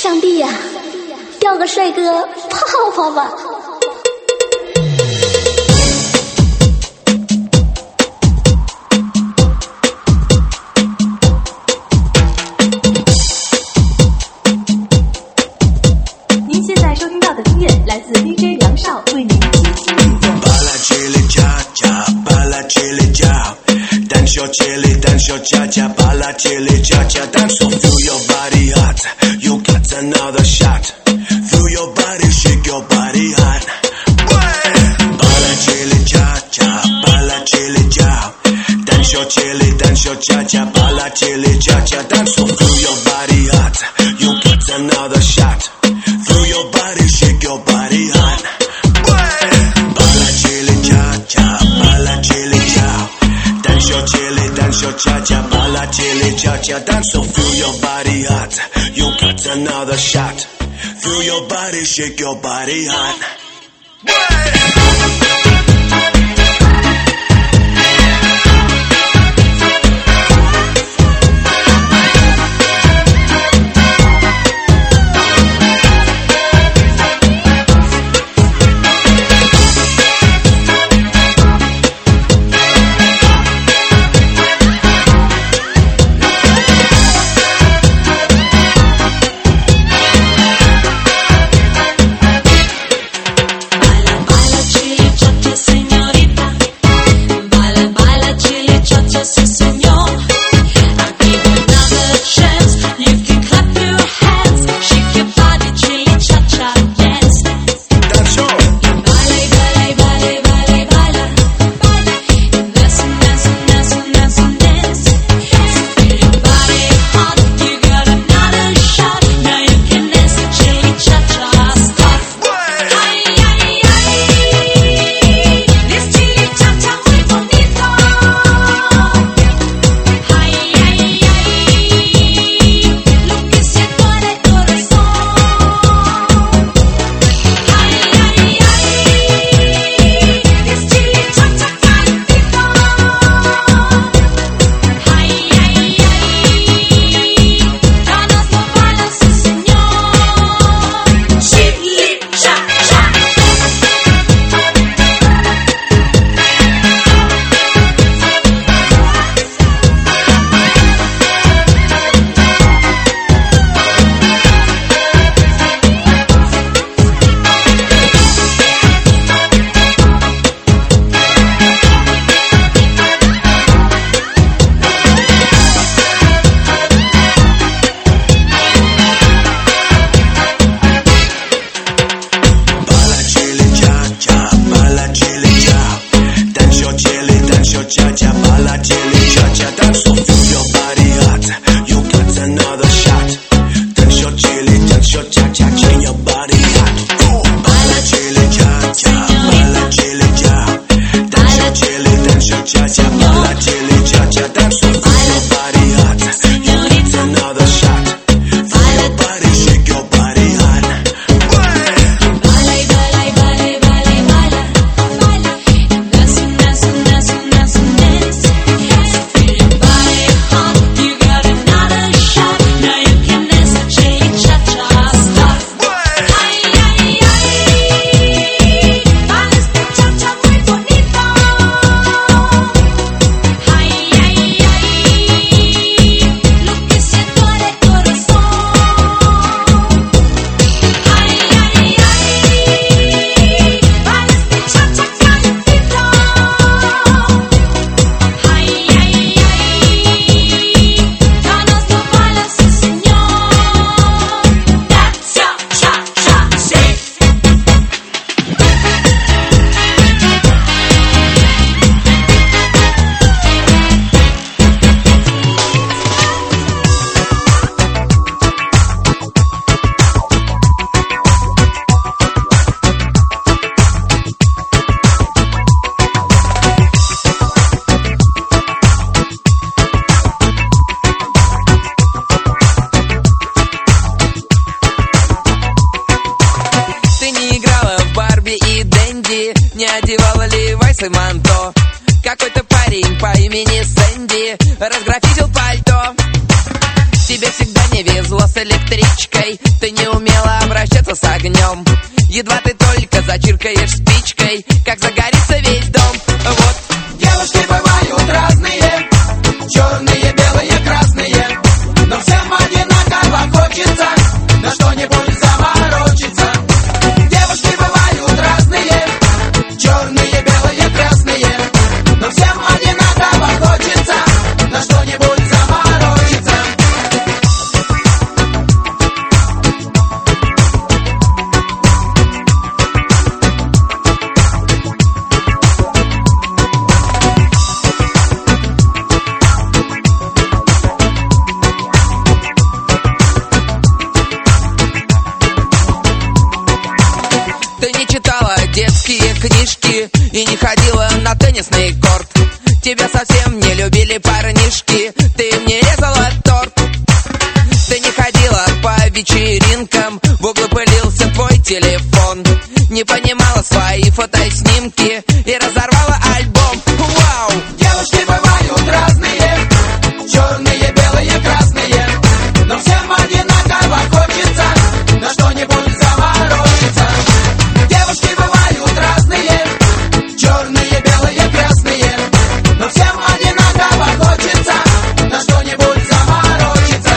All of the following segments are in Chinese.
上帝呀，钓个帅哥泡泡吧。 您现在收听到的音乐来自 DJ 梁少为您精心制作。 巴拉吉里恰恰，巴拉吉里恰，单手吉里单手恰恰，巴拉吉里恰恰，单手 feel your body hot, you got another shot, feel your body shake your body hot. 巴拉吉里恰恰，巴拉吉里恰，单手吉里单手恰恰，巴拉吉里恰恰，单手 feel your body hot, you got another shot.Feel your body, shake your body hot. Bala chili cha cha, bala chili cha. Dance your chili, dance your cha cha, bala chili cha cha. Dance so feel your body hot. You got another shot. Feel your body, shake your body hot. и манто. Какой-то парень по имени Сэнди разграфитил пальто. Тебе всегда не везло с электричкой. Ты не умела обращаться с огнем. Едва ты только зачиркаешь спичкой, как загорится весь дом. Вот. Девушки бывают разные, черные, белые, красные, но всем одинаково хочется на что-нибудь заморочиться. Девушки бывают разные, черные, белые, красные, но всем одинаково хочется на что-нибудь заморочиться. Детские книжки и не ходила на теннисный корт. Тебя совсем не любили парнишки, ты мне резала торт. Ты не ходила по вечеринкам, в углу пылился твой телефон. Не понимала свои фотоснимки и разорвала альбом. Вау! Девушки бывают разные, черные, белые, красные, но всем одинаково хочется на что-нибудь заморочиться. Девушки бывают разные, черные, белые, красные, но всем одинаково хочется на что-нибудь заморочиться.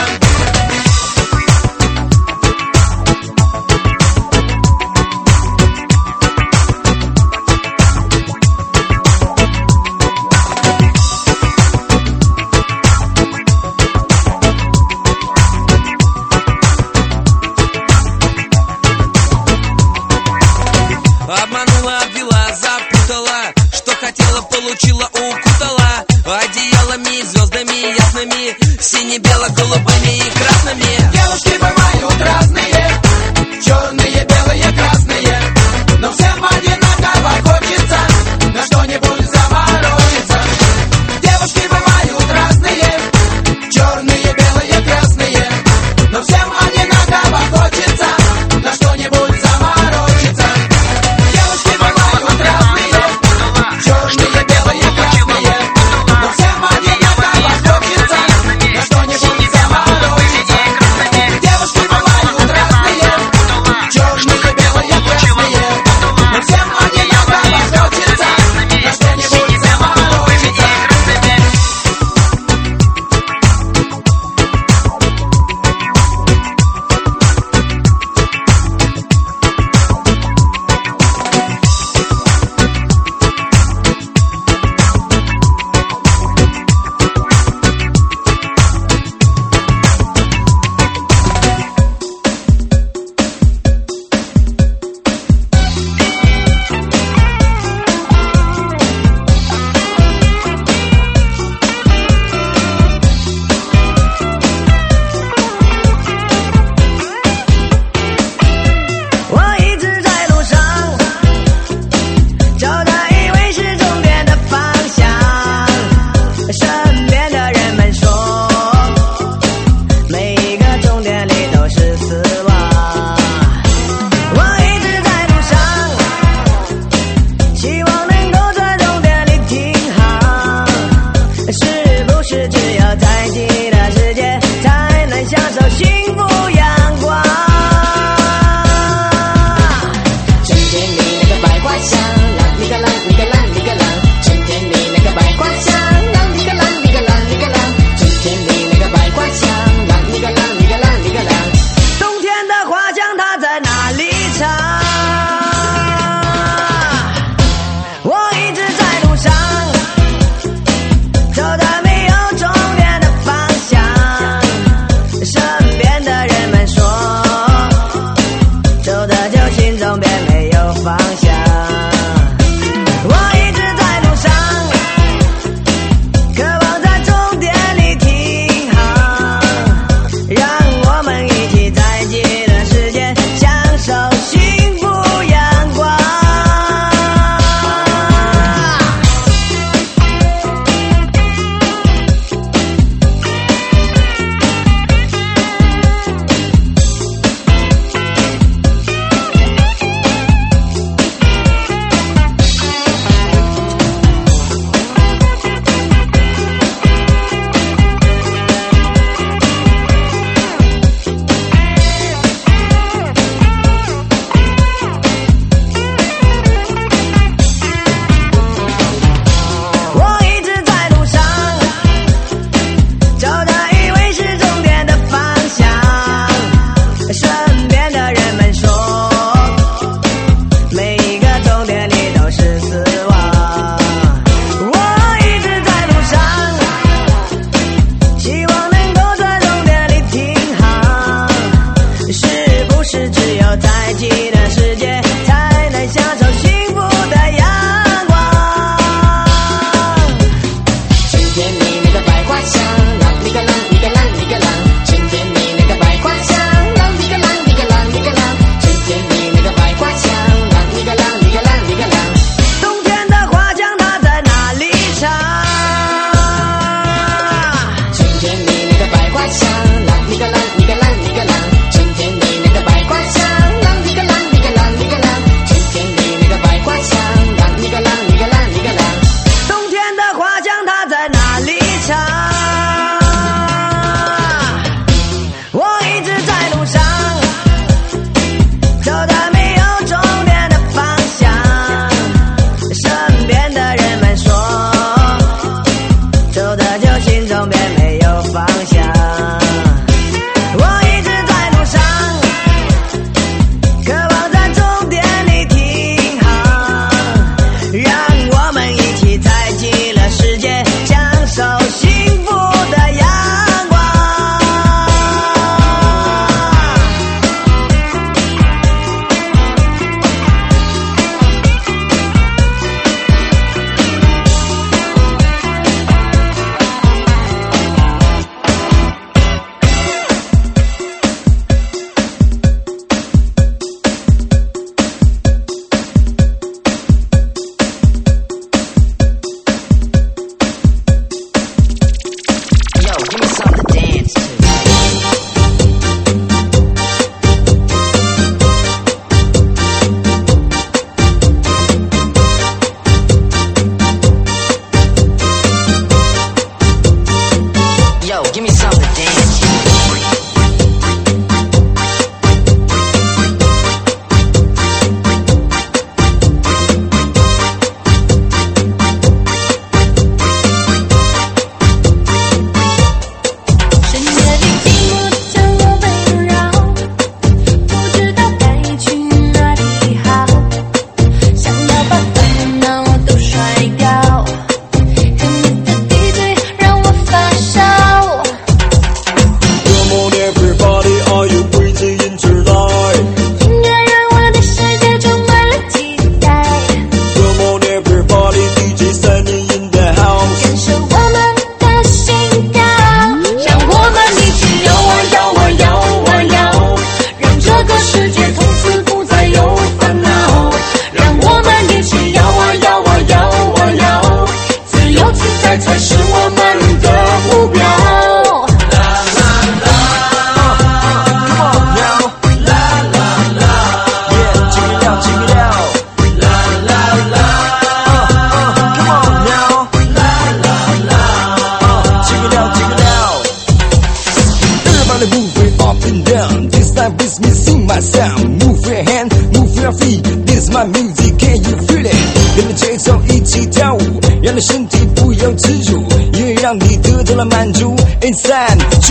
sing my song. Move your hand, move your feet. This is my music, can you feel it? 跟着节奏一起跳舞，让你身体不由自主，音乐让你得到了满足。It's time to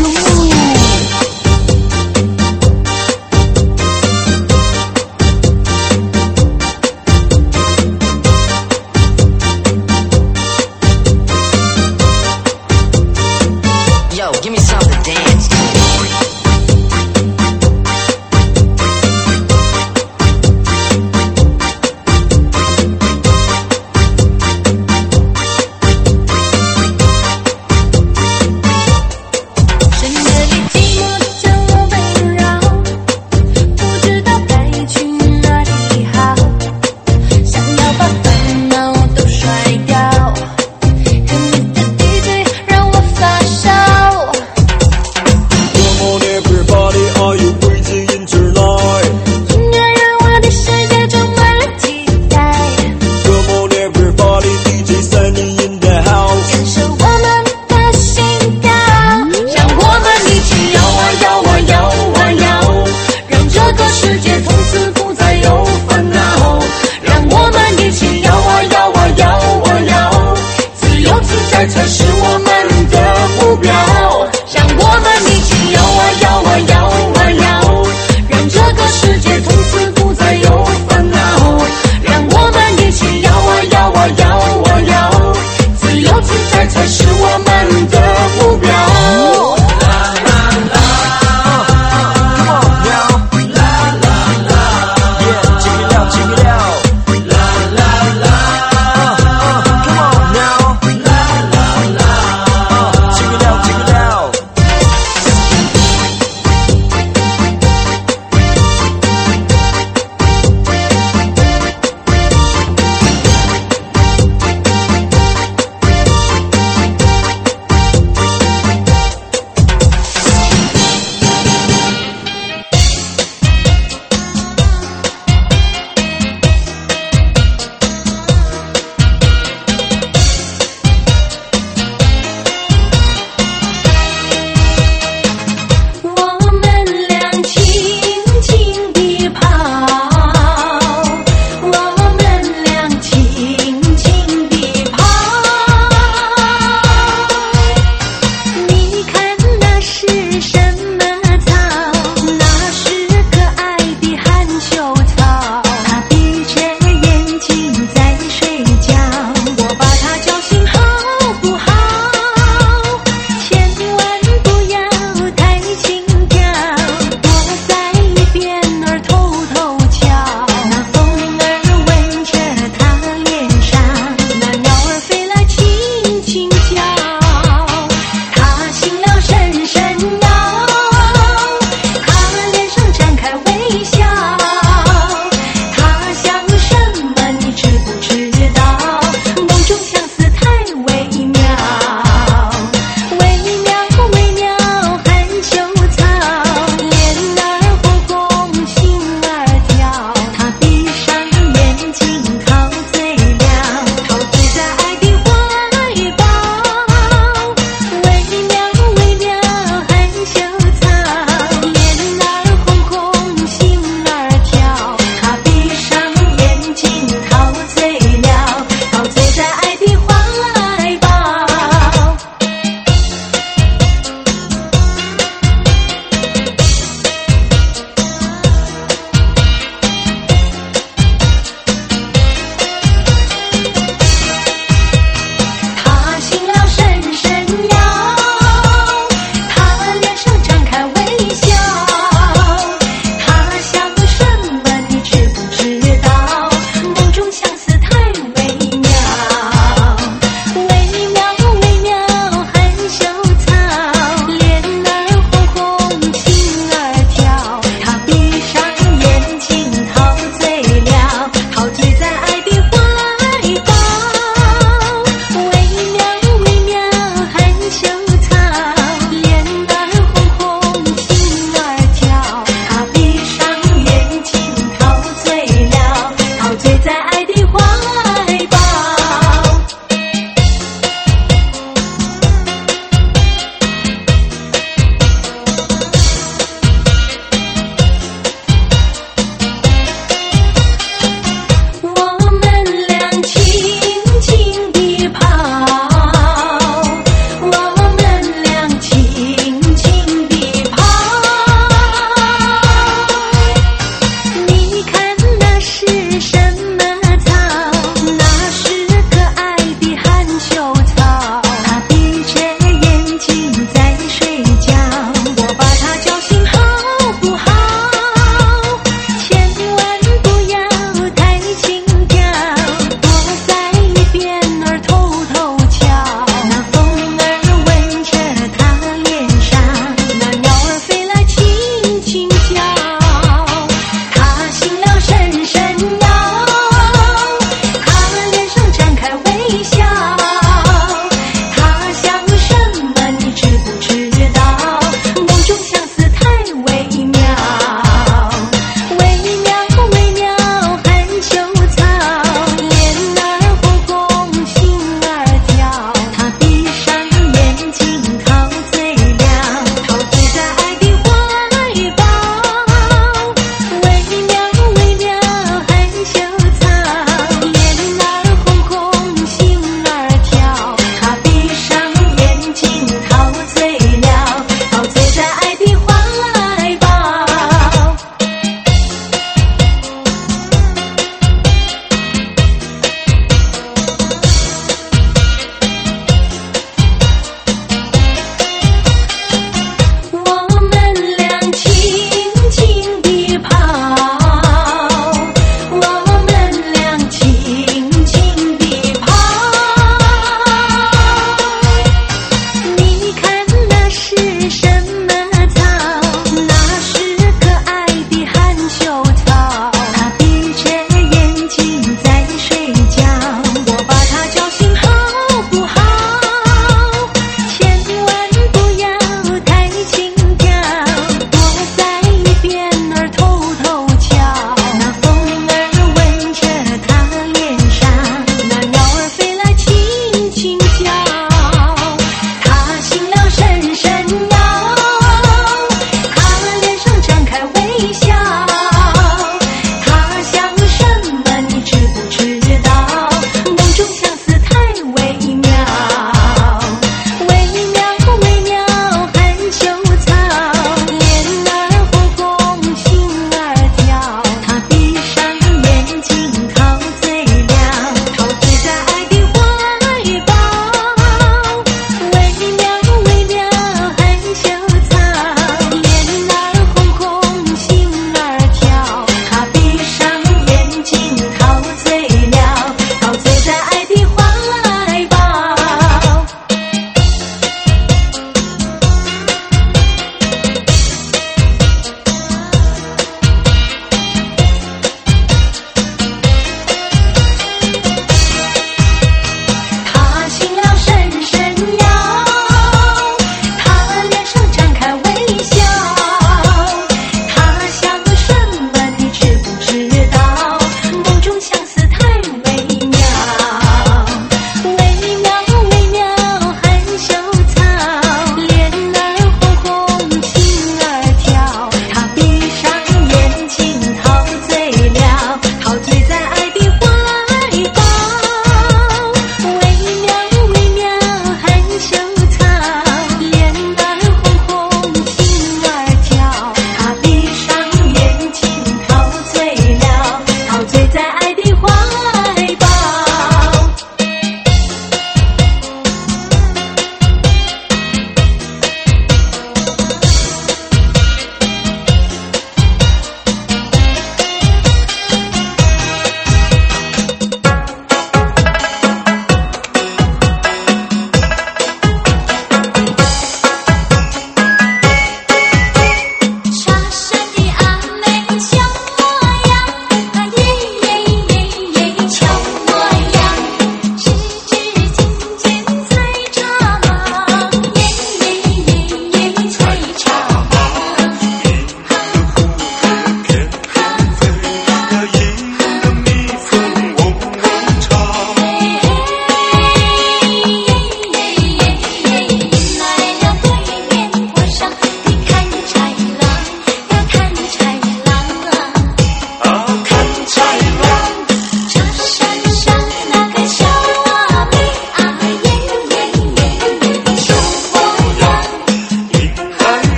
move.Yo, give me something to dance to. 深夜里寂寞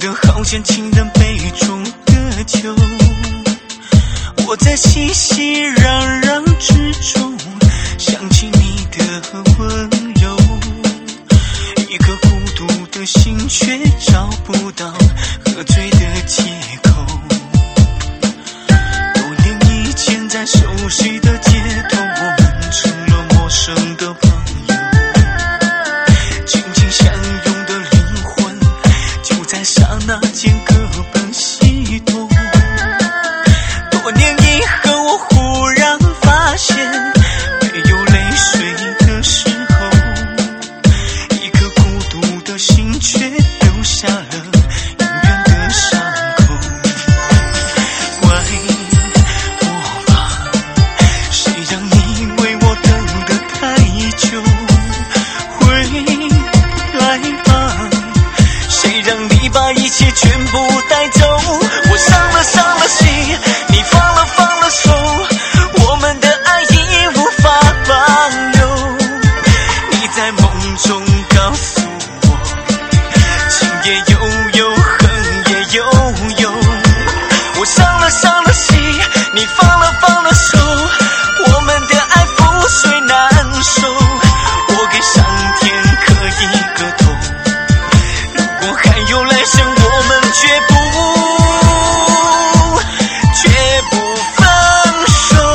得好像情人杯中的酒，我在熙熙攘攘之中想起你的温柔，一颗孤独的心却找不到喝醉的借口。多年以前在熟悉的街头，我们成了陌生的朋友，紧紧相拥的灵魂就在刹那间各奔西东。多年以后我忽然发现，没有泪水的时候，一颗孤独的心却留下了永远的伤口。怪我吧，谁让你为我等得太久，回来吧，谁让你把一切全部带走。我伤了心，你放了手，我们的爱已无法挽留。你在梦中告诉我，情也有，恨也有。我伤了心，你放了手，我们的爱覆水难收。我给上天磕一个头，如果还有来生，我们绝不分手。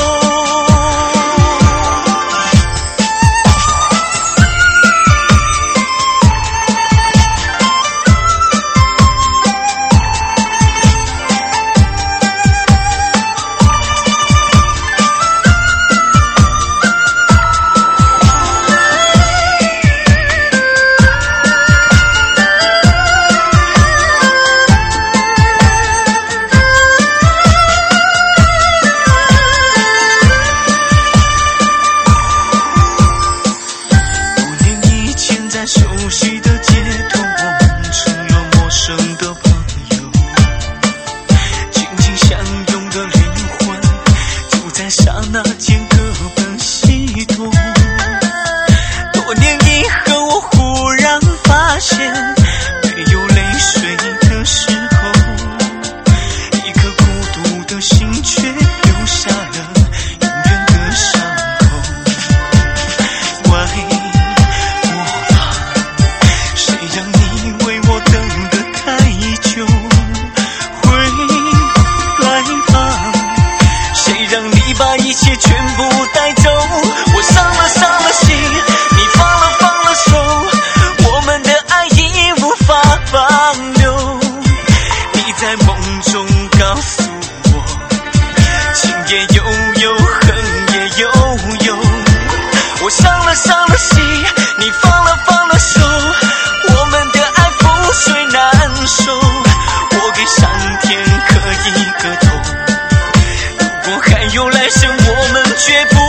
熟悉的街头，我们成了陌生的朋友，紧紧相拥的灵魂就在刹那间各奔西东。多年以后我忽然发现，没有泪水的时候，一颗孤独的心却留下了永远的伤口。怪把一切全部带走。我伤了心，你放了手，我们的爱已无法挽留。你在梦中告诉我，情也有，恨也有。我伤了心，你放了手，我们的爱覆水难收。我给上天磕一个头，如果还有来生，我们绝不。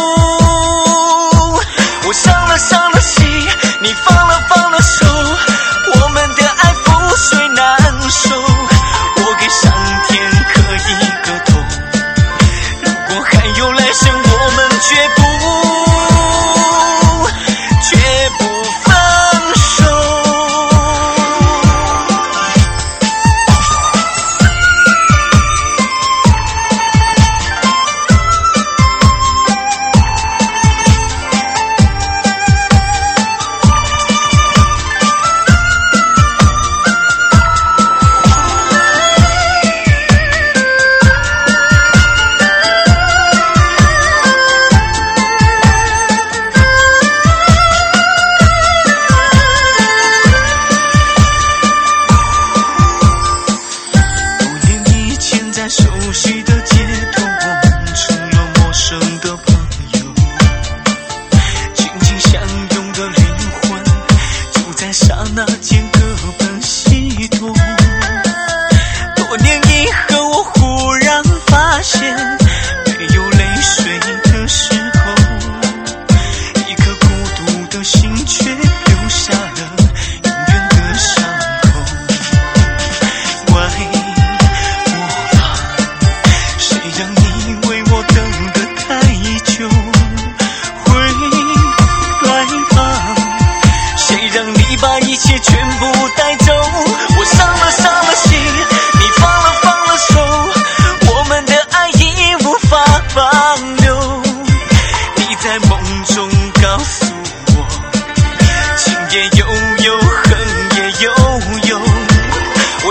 我伤了心，你放了手，我们的爱覆水难收。我给上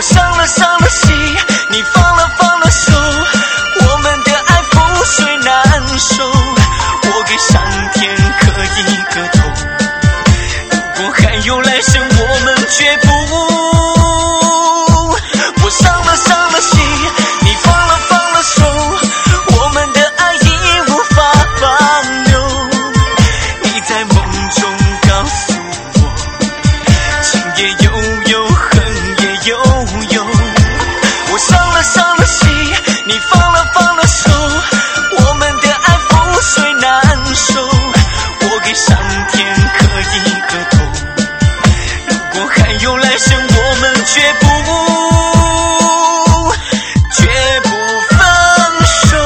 伤了心，你放了手，我们的爱覆水难收。我给上天磕一个头，如果还有来生，我们绝不。我伤了心，你放了手，我们的爱已无法挽留。你在梦中告诉我，情也有，恨也有。我伤了心，你放了手，我们的爱覆水难收。我给上天磕一个头，如果还有来生，我们绝不分手。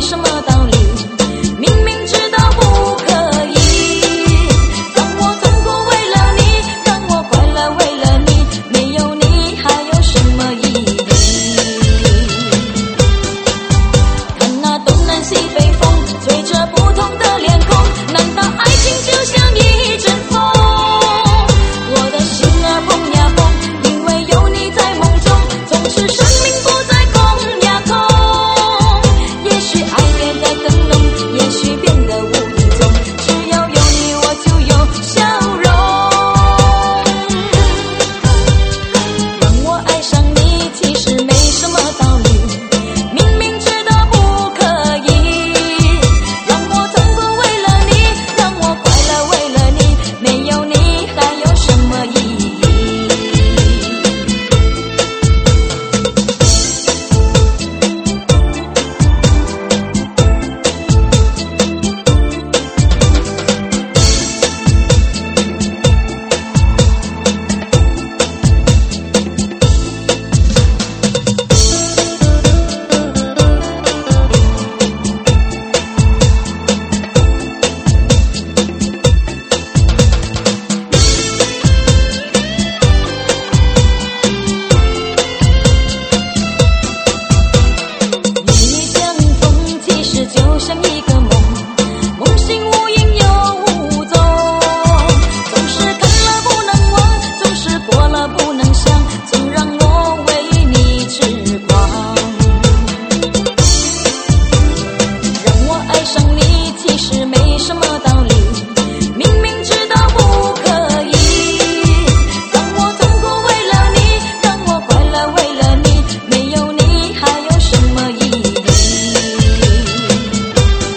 什么道理，明明知道不可以，让我痛苦为了你，让我快乐为了你，没有你还有什么意义？看那东南西北风吹着不同的脸孔，难道爱情就像一阵风？我的心儿蹦呀蹦，因为有你在梦中，总是生命不再空呀空。也许爱变得更浓，也许变得无影踪，只要有你我就有笑容。让我爱上你其实没什么道理，明明知道不可以，让我痛苦为了你，让我快乐为了你，没有你还有什么意义？与你相逢其实就像一个梦，梦醒无影又无踪，总是看了不能忘，总是过了不能想，总让我为你痴狂。让我爱上你其实没什么道理，明明知道不可以，让我痛苦为了你，让我快乐为了你，没有你还有什么意义？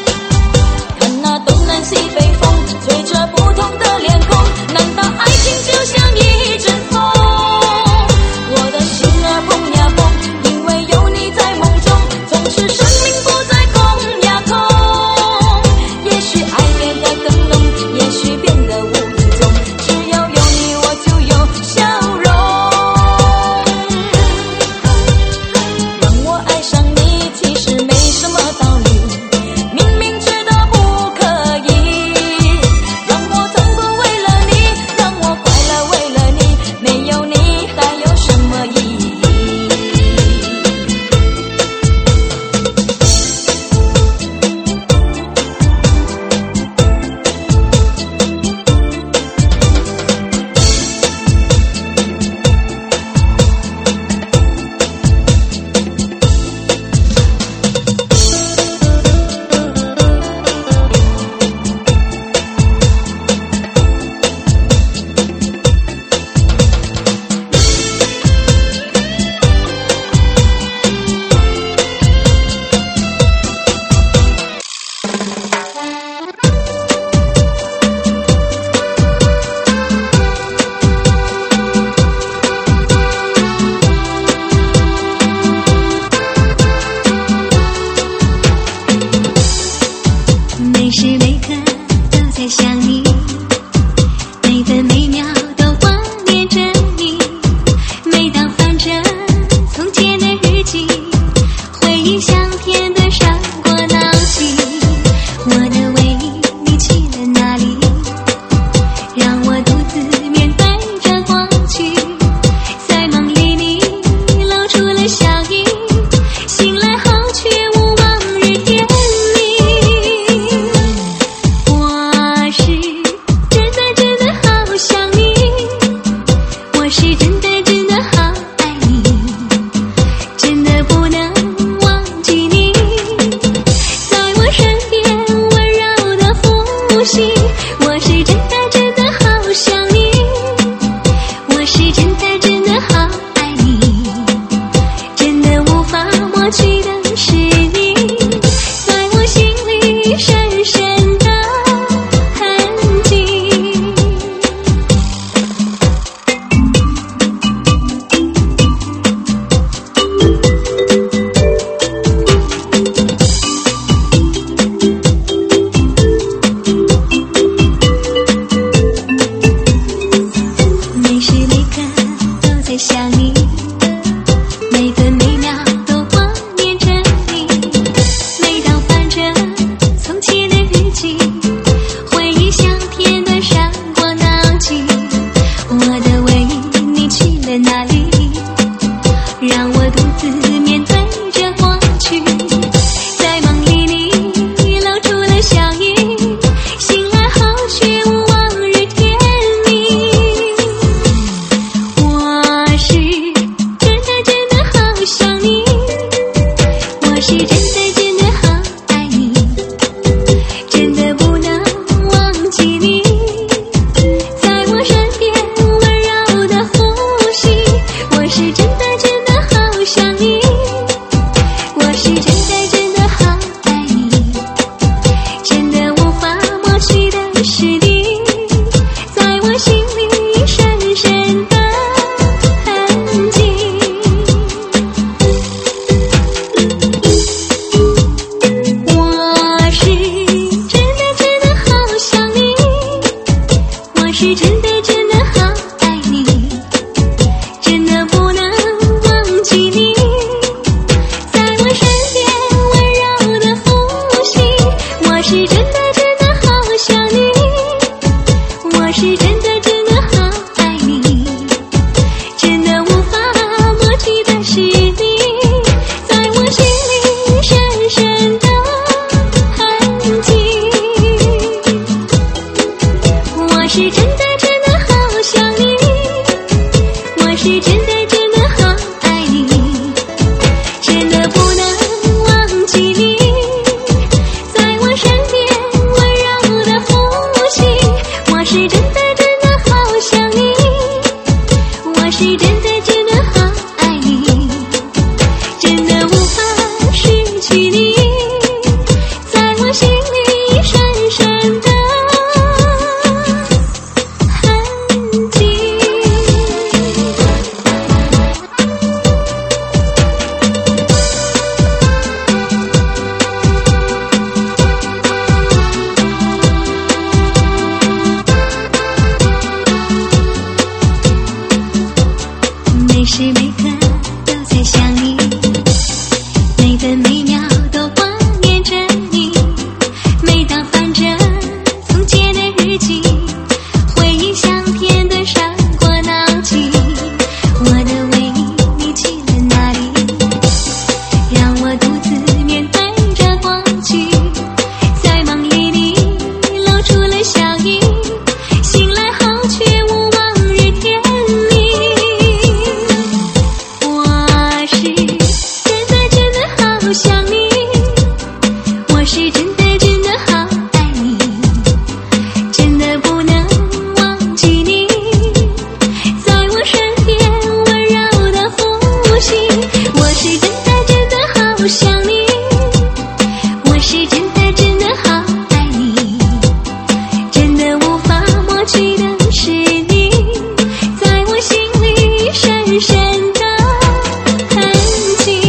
我是真的真的好爱你，真的不能忘记你，在我身边温柔的呼吸。我是真的真的好想你，我是真的真的好爱你，真的无法抹去的是你，在我心里深深的痕迹。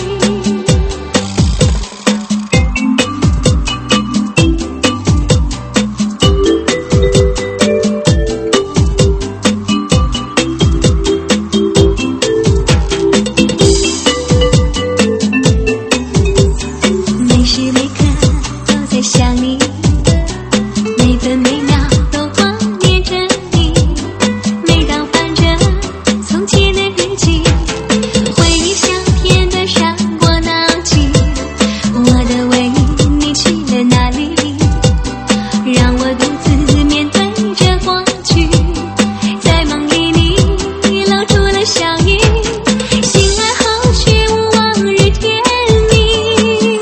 每时每刻都在想你，每分每秒都怀念着你。每当翻着从前的日记，回忆像片段闪过脑际。我的唯一，你去了哪里？让我独自面对着过去，在梦里你露出了笑意，醒来后却无往日甜蜜。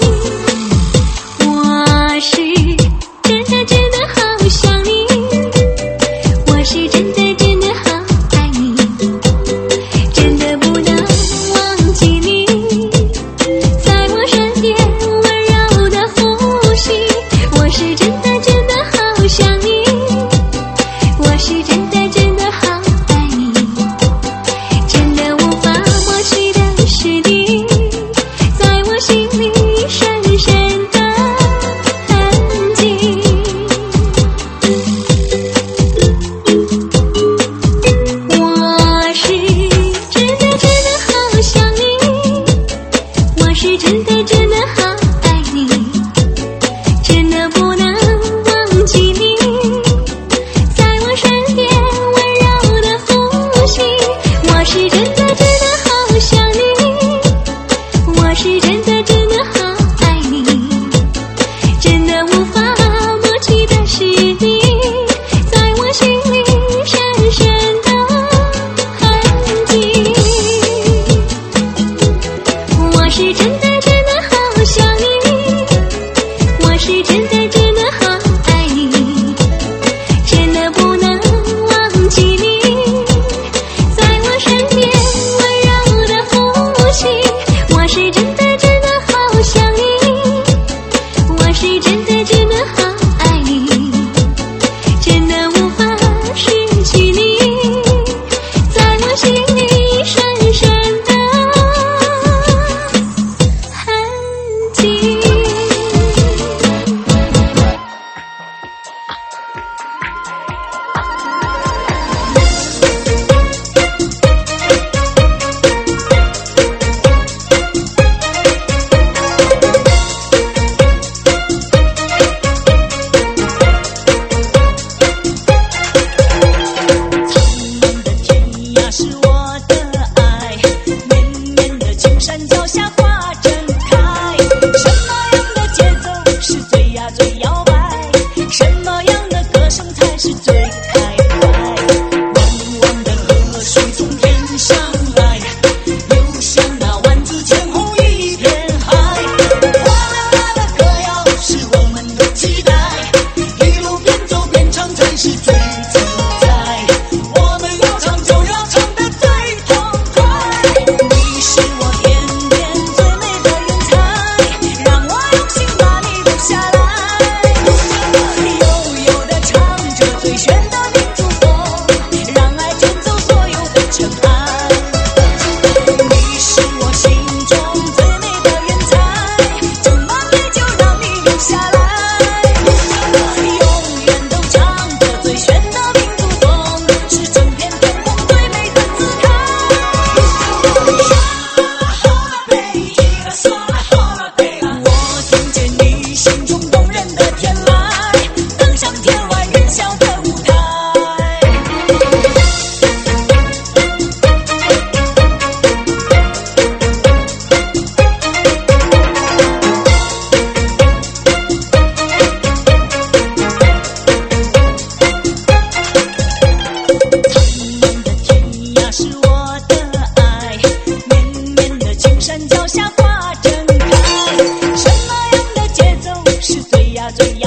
我是真的真的好想你，我是真的真的好爱你，真的不能忘记你，在我身边温柔的呼吸。我是真的真的好想你，我是真的真的好爱你，真的无法抹去的是你，在我心里深深的痕迹。我是真的真的好想你，我是真的真的好爱你，真的不能忘记你，在我身边温柔的呼吸。我是真的真的好想你，我是真的真的好爱你，真的无法抹去的是你，在我心里深深的痕迹。我是真的真的好想你，我是真的真的好爱你，真的不能忘记你，在我身边温柔的呼吸。我是真的真的好想你，我是真的真的好爱你，真的无法失去你，在我心里深深的痕迹。 呀，这